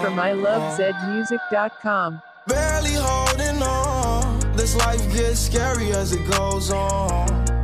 from ilovezmusic.com. Barely holding on. This life gets scary as it goes on.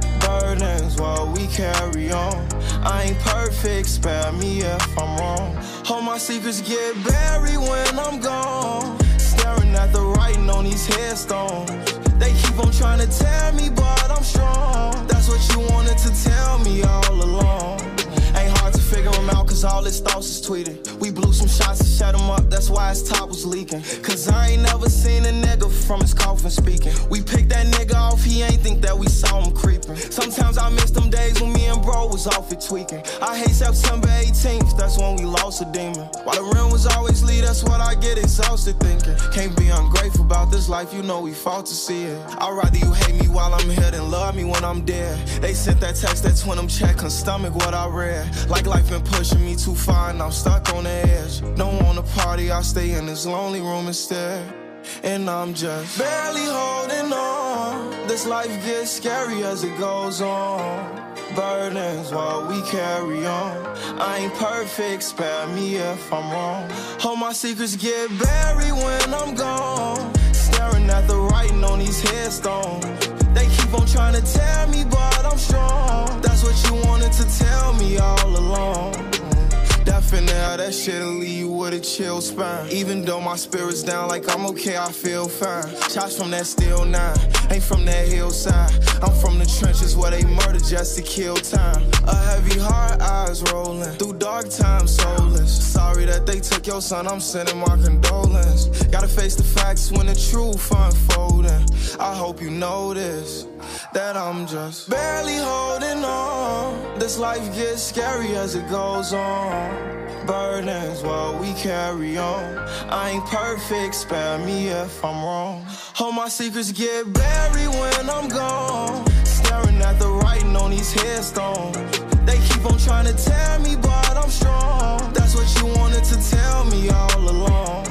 Burdens while we carry on. I ain't perfect, spare me if I'm wrong. All my secrets get buried when I'm gone. Staring at the writing on these headstones. They keep on trying to tear me, but I'm strong. That's what you wanted to tell me all along. Ain't hard to figure him out, cause all his thoughts is tweeted. We blew some shots and shut him up, that's why his top was leaking. Cause I ain't never seen a nigga from his coffin speaking. We picked that nigga off, he ain't think that we saw him creeping. Sometimes I miss them days when me and bro was off it tweaking. I hate September 18th, that's when we lost a demon. While the rim was always lead, that's what I get exhausted thinking. Can't be ungrateful about this life, you know we fought to see it. I'd rather you hate me while I'm here than love me when I'm dead. They sent that text, that twin them check, couldn't stomach what I read. Like life been pushing me too far and I'm stuck on the edge. Don't wanna party, I'll stay in this lonely room instead. And I'm just barely holding on. This life gets scary as it goes on. Burdens while we carry on. I ain't perfect, spare me if I'm wrong. All my secrets get buried when I'm gone. Staring at the writing on these headstones. They keep on trying to tear me, but I'm strong. That's what you wanted to tell me all along. Definitely, that shit'll leave you with a chill spine. Even though my spirit's down, like I'm okay, I feel fine. Shots from that steel 9, ain't from that hillside. I'm from the trenches where they murder just to kill time. A heavy heart, eyes rolling through dark times, soulless. Sorry that they took your son, I'm sending my condolence. Gotta face the facts when the truth unfolding. I hope you notice that I'm just barely holding on. This life gets scary as it goes on. Burdens while we carry on. I ain't perfect, spare me if I'm wrong. All my secrets get buried when I'm gone. Staring at the writing on these headstones. They keep on trying to tear me, but I'm strong. That's what you wanted to tell me all along.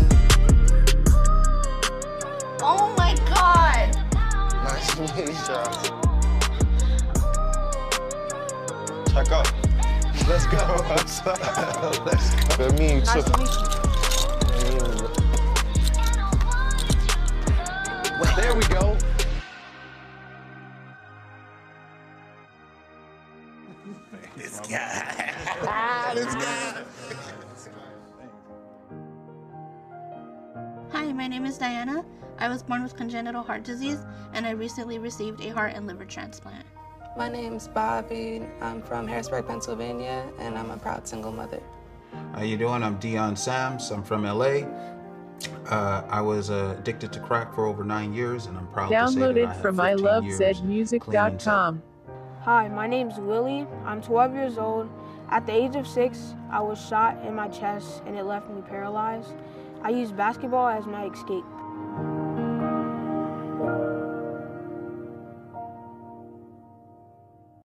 Oh my God! Nice to meet you. Check out. Let's go. Let's go. Good meeting you. Nice to meet you. Well, there we go. This guy. This guy. Hi, my name is Diana. I was born with congenital heart disease, and I recently received a heart and liver transplant. My name's Bobby. I'm from Harrisburg, Pennsylvania, and I'm a proud single mother. How you doing? I'm Dion Sams. I'm from LA. I was addicted to crack for over 9 years, and I'm proud to say that I Downloaded have from 15 years ilovezmusic.com. Hi, my name's Willie. I'm 12 years old. At the age of 6, I was shot in my chest and it left me paralyzed. I used basketball as my escape.